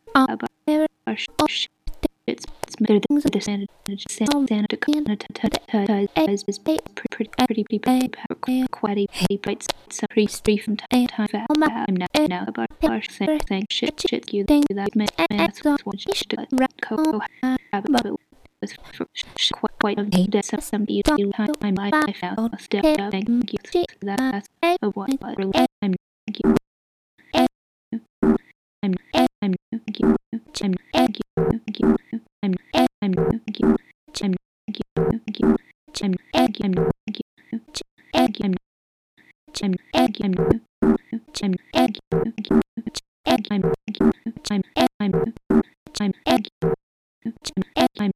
It's better than the Santa Dakota as pretty quite a bright so free from time I'm now about saying shit you that math watch co was quite a dead some you time I found a step thank you that's of what I'm thank you I'm thank you I'm thank you thank you I'm thank you I'm thank you thank you I'm thank you thank you thank you I'm thank you I'm thank you thank you I'm thank you I'm I'm thank you I'm